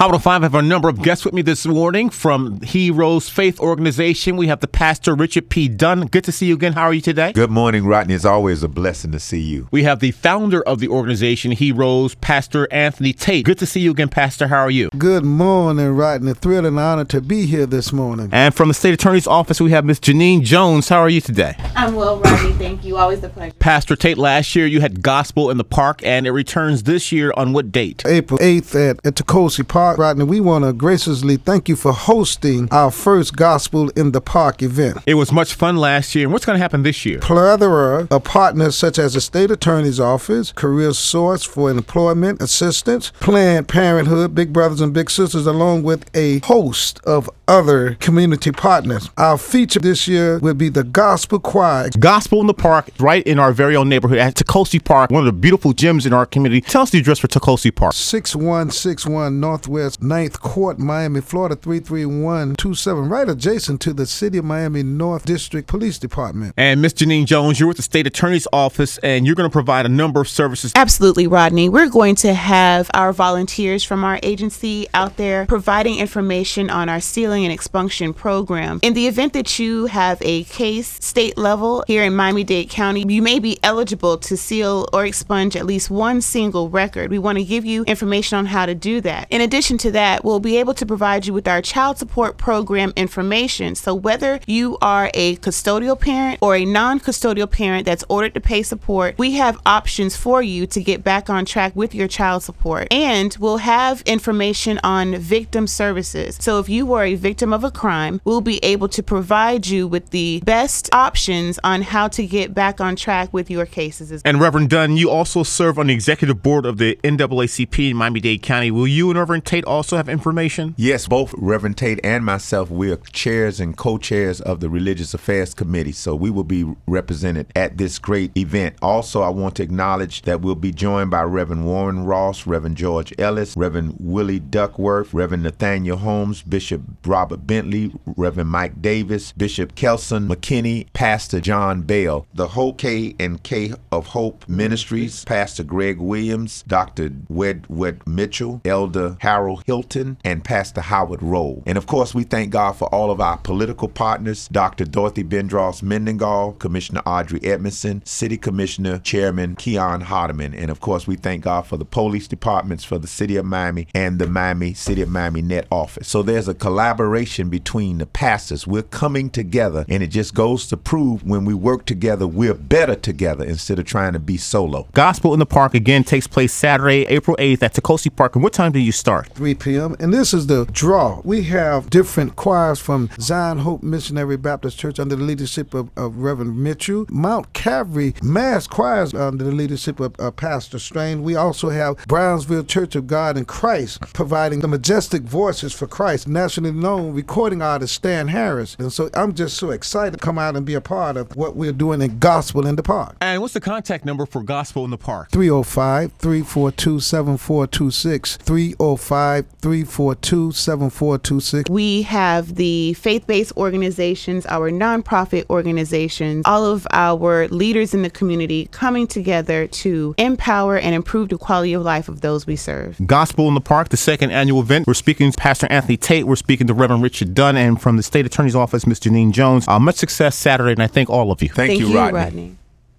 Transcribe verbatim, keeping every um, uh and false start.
Hot one oh five, I have a number of guests with me this morning from Heroes Faith Organization. We have the pastor, Richard P. Dunn. Good to see you again. How are you today? Good morning, Rodney. It's always a blessing to see you. We have the founder of the organization, Heroes, Pastor Anthony Tate. Good to see you again, Pastor. How are you? Good morning, Rodney. Thrilled and honored to be here this morning. And from the State Attorney's Office, we have Miss Janine Jones. How are you today? I'm well, Rodney. Thank you. Always a pleasure. Pastor Tate, last year you had Gospel in the Park, and it returns this year on what date? April eighth at, at Tokosi Park. Rodney, we want to graciously thank you for hosting our first Gospel in the Park event. It was much fun last year. And what's going to happen this year? Plethora of partners such as the State Attorney's Office, Career Source for Employment Assistance, Planned Parenthood, Big Brothers and Big Sisters, along with a host of other community partners. Our feature this year will be the Gospel Choir. Gospel in the Park, right in our very own neighborhood at Tokosi Park, one of the beautiful gyms in our community. Tell us the address for Tokosi Park. six one six one Northwest ninth Court, Miami, Florida three three one two seven, right adjacent to the City of Miami North District Police Department. And Miss Janine Jones, you're with the State Attorney's Office, and you're going to provide a number of services. Absolutely, Rodney. We're going to have our volunteers from our agency out there providing information on our sealing and expunction program. In the event that you have a case state level here in Miami-Dade County, you may be eligible to seal or expunge at least one single record. We want to give you information on how to do that. In addition to that, we'll be able to provide you with our child support program information. So whether you are a custodial parent or a non-custodial parent that's ordered to pay support, we have options for you to get back on track with your child support. And we'll have information on victim services. So if you were a victim of a crime, we'll be able to provide you with the best options on how to get back on track with your cases. And Reverend Dunn, you also serve on the executive board of the N double A C P in Miami-Dade County. Will you and Reverend Tate also have information? Yes, both Reverend Tate and myself, we are chairs and co-chairs of the Religious Affairs Committee, so we will be represented at this great event. Also, I want to acknowledge that we'll be joined by Reverend Warren Ross, Reverend George Ellis, Reverend Willie Duckworth, Reverend Nathaniel Holmes, Bishop Robert Bentley, Reverend Mike Davis, Bishop Kelson McKinney, Pastor John Bell, the Hope K and K of Hope Ministries, Pastor Greg Williams, Doctor Wedwed Mitchell, Elder Harold Hilton, and Pastor Howard Rowe. And of course, we thank God for all of our political partners, Doctor Dorothy Bendross Mendengal, Commissioner Audrey Edmondson, City Commissioner Chairman Keon Hardeman. And of course, we thank God for the police departments for the City of Miami and the Miami City of Miami Net Office. So there's a collaboration between the pastors. We're coming together, and it just goes to prove when we work together, we're better together instead of trying to be solo. Gospel in the Park again takes place Saturday, April eighth at Tokosi Park. And what time do you start? three p.m. And this is the draw. We have different choirs from Zion Hope Missionary Baptist Church under the leadership of, of Reverend Mitchell, Mount Calvary Mass Choirs under the leadership of uh, Pastor Strain. We also have Brownsville Church of God in Christ providing the majestic voices for Christ, nationally known recording artist Stan Harris. And so I'm just so excited to come out and be a part of what we're doing in Gospel in the Park. And what's the contact number for Gospel in the Park? three oh five, three four two, seven four two six, three oh five, three four two, seven four two six. We have the faith-based organizations, our nonprofit organizations, all of our leaders in the community coming together to empower and improve the quality of life of those we serve. Gospel in the Park, the second annual event. We're speaking to Pastor Anthony Tate. We're speaking to Reverend Richard Dunn, and from the State Attorney's Office, Miss Janine Jones. Uh, much success Saturday, and I thank all of you. Thank, Thank you, you, Rodney. Rodney.